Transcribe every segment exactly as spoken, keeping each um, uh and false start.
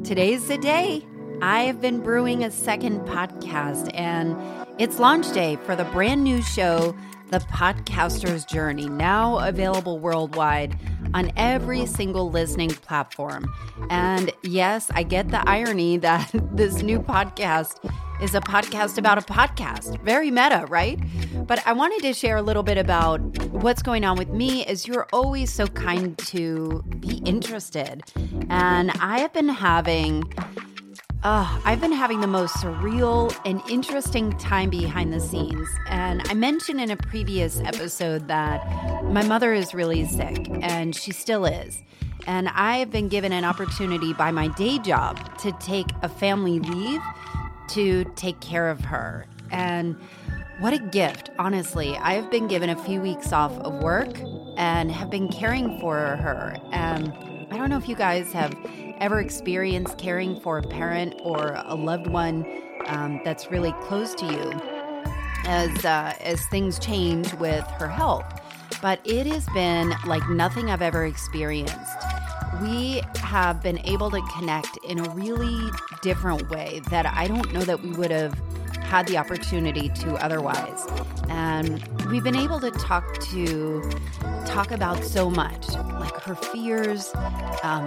Today's the day. I have been brewing a second podcast, and it's launch day for the brand new show, The Podcaster's Journey, now available worldwide on every single listening platform. And yes, I get the irony that this new podcast is a podcast about a podcast. Very meta, right? But I wanted to share a little bit about what's going on with me, as you're always so kind to be interested. And I have been having... Uh, I've been having the most surreal and interesting time behind the scenes. And I mentioned in a previous episode that my mother is really sick, and she still is. And I have been given an opportunity by my day job to take a family leave to take care of her. And what a gift, honestly. I have been given a few weeks off of work and have been caring for her. And I don't know if you guys have ever experienced caring for a parent or a loved one um, that's really close to you as uh, as things change with her health. But it has been like nothing I've ever experienced. We have been able to connect in a really different way that I don't know that we would have had the opportunity to otherwise. And we've been able to talk to talk about so much, like her fears, um,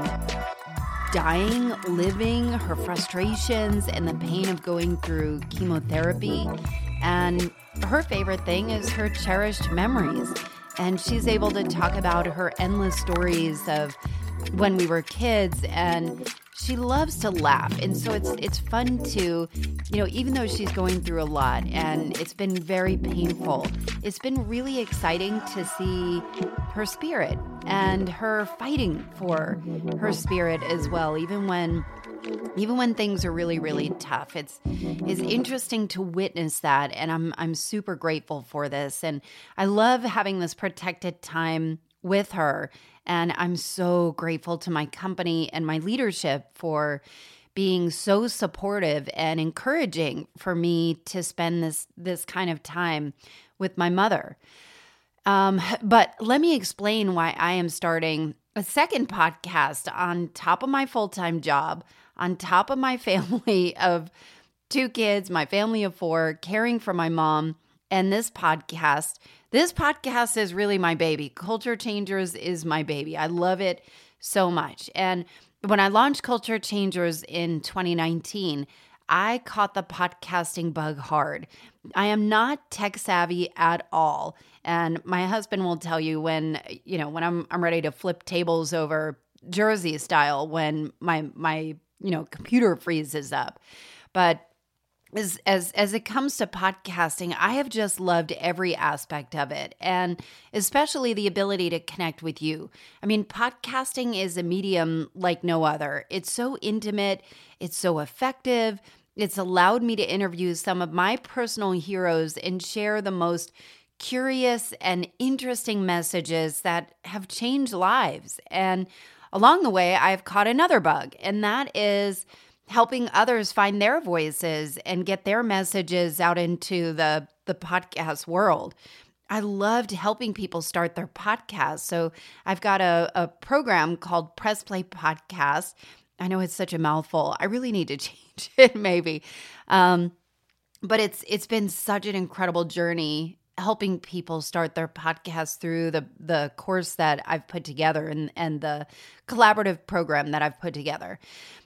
dying, living, her frustrations, and the pain of going through chemotherapy. And her favorite thing is her cherished memories. And she's able to talk about her endless stories of when we were kids, and she loves to laugh. And so it's it's fun to, you know, even though she's going through a lot and it's been very painful, it's been really exciting to see her spirit and her fighting for her spirit as well, even when even when things are really, really tough. It's it's interesting to witness that, and I'm I'm super grateful for this. And I love having this protected time with her. And I'm so grateful to my company and my leadership for being so supportive and encouraging for me to spend this this kind of time with my mother. Um, but let me explain why I am starting a second podcast on top of my full-time job, on top of my family of two kids, my family of four, caring for my mom, and this podcast. This podcast is really my baby. Culture Changers is my baby. I love it so much. And when I launched Culture Changers in twenty nineteen, I caught the podcasting bug hard. I am not tech savvy at all. And my husband will tell you when, you know, when I'm I'm ready to flip tables over Jersey style when my my, you know, computer freezes up. But As, as as it comes to podcasting, I have just loved every aspect of it, and especially the ability to connect with you. I mean, podcasting is a medium like no other. It's so intimate. It's so effective. It's allowed me to interview some of my personal heroes and share the most curious and interesting messages that have changed lives. And along the way, I've caught another bug, and that is helping others find their voices and get their messages out into the, the podcast world. I loved helping people start their podcasts. So I've got a, a program called Press Play Podcast. I know it's such a mouthful. I really need to change it maybe. Um, but it's it's been such an incredible journey helping people start their podcasts through the, the course that I've put together and, and the collaborative program that I've put together.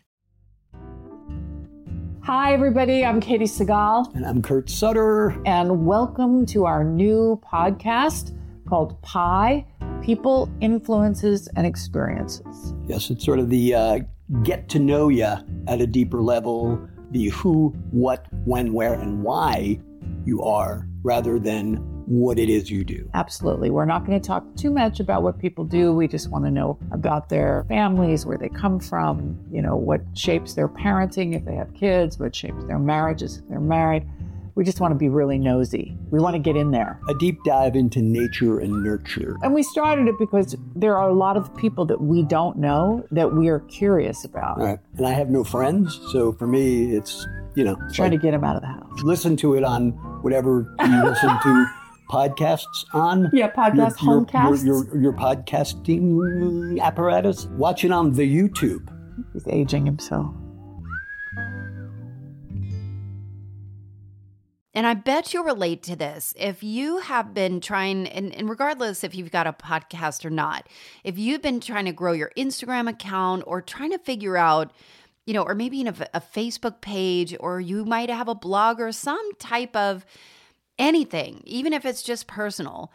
Hi, everybody. I'm Katie Segal. And I'm Kurt Sutter. And welcome to our new podcast called Pi, People, Influences, and Experiences. Yes, it's sort of the uh, get to know you at a deeper level, the who, what, when, where, and why you are, rather than what it is you do. Absolutely. We're not going to talk too much about what people do. We just want to know about their families, where they come from, you know, what shapes their parenting if they have kids, what shapes their marriages if they're married. We just want to be really nosy. We want to get in there. A deep dive into nature and nurture. And we started it because there are a lot of people that we don't know that we are curious about. Right. And I have no friends, so for me, it's, you know. Trying like, to get them out of the house. Listen to it on whatever you listen to podcasts on. Yeah, podcast your, homecasts. Your, your, your, your podcasting apparatus. Watch it on the YouTube. He's aging himself. And I bet you'll relate to this. If you have been trying, and, and regardless if you've got a podcast or not, if you've been trying to grow your Instagram account or trying to figure out, you know, or maybe in a, a Facebook page, or you might have a blog or some type of anything, even if it's just personal,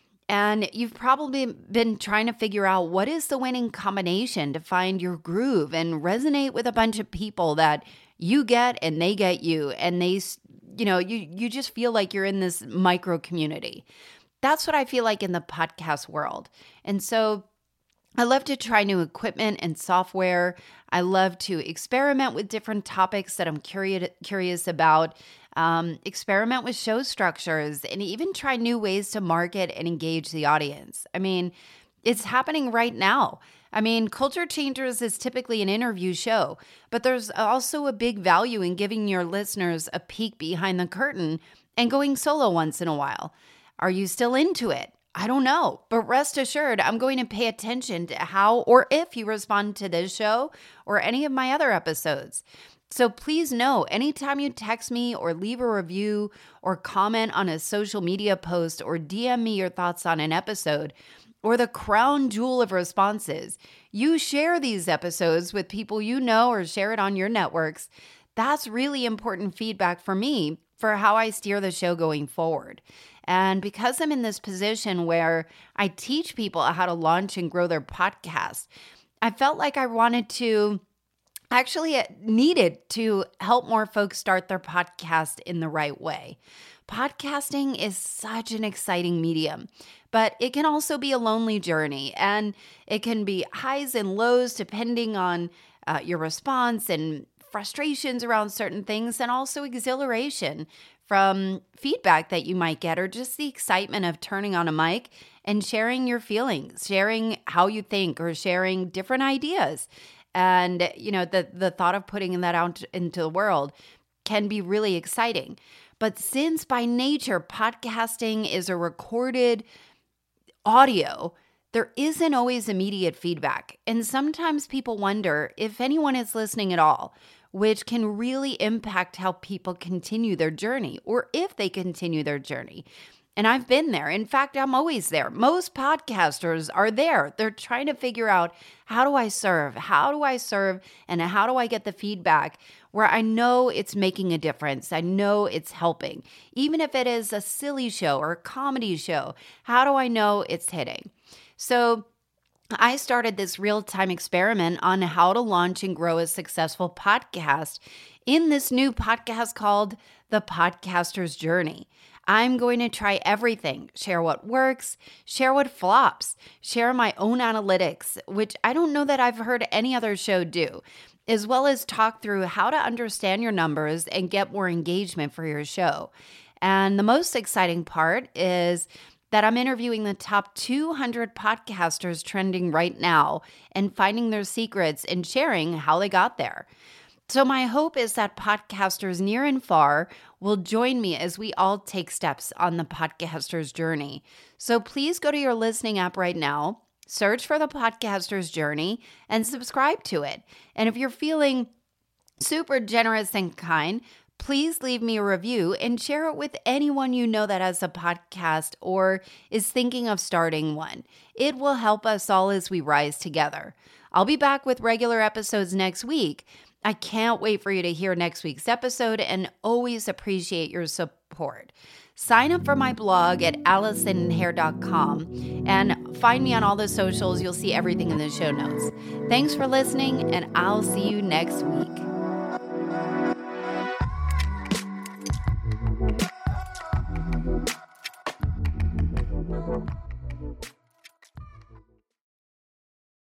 and you've probably been trying to figure out what is the winning combination to find your groove and resonate with a bunch of people that you get and they get you, and they, you know, you you just feel like you're in this micro community. That's what I feel like in the podcast world. And so I love to try new equipment and software. I love to experiment with different topics that I'm curious curious about, um, experiment with show structures, and even try new ways to market and engage the audience. I mean, it's happening right now. I mean, Culture Changers is typically an interview show, but there's also a big value in giving your listeners a peek behind the curtain and going solo once in a while. Are you still into it? I don't know, but rest assured, I'm going to pay attention to how or if you respond to this show or any of my other episodes. So please know, anytime you text me or leave a review or comment on a social media post or D M me your thoughts on an episode, or the crown jewel of responses, you share these episodes with people you know or share it on your networks. That's really important feedback for me for how I steer the show going forward. And because I'm in this position where I teach people how to launch and grow their podcast, I felt like I wanted to, actually it needed to help more folks start their podcast in the right way. Podcasting is such an exciting medium, but it can also be a lonely journey, and it can be highs and lows depending on uh, your response and frustrations around certain things, and also exhilaration from feedback that you might get, or just the excitement of turning on a mic and sharing your feelings, sharing how you think, or sharing different ideas. And, you know, the, the thought of putting that out into the world can be really exciting. But since by nature, podcasting is a recorded audio, there isn't always immediate feedback. And sometimes people wonder if anyone is listening at all, which can really impact how people continue their journey, or if they continue their journey. And I've been there. In fact, I'm always there. Most podcasters are there. They're trying to figure out, how do I serve? How do I serve? And how do I get the feedback where I know it's making a difference? I know it's helping. Even if it is a silly show or a comedy show, how do I know it's hitting? So I started this real-time experiment on how to launch and grow a successful podcast in this new podcast called The Podcaster's Journey. I'm going to try everything, share what works, share what flops, share my own analytics, which I don't know that I've heard any other show do, as well as talk through how to understand your numbers and get more engagement for your show. And the most exciting part is that I'm interviewing the top two hundred podcasters trending right now and finding their secrets and sharing how they got there. So my hope is that podcasters near and far will join me as we all take steps on the podcaster's journey. So please go to your listening app right now, search for the podcaster's journey, and subscribe to it. And if you're feeling super generous and kind, please leave me a review and share it with anyone you know that has a podcast or is thinking of starting one. It will help us all as we rise together. I'll be back with regular episodes next week. I can't wait for you to hear next week's episode and always appreciate your support. Sign up for my blog at allison hair dot com and find me on all the socials. You'll see everything in the show notes. Thanks for listening, and I'll see you next week.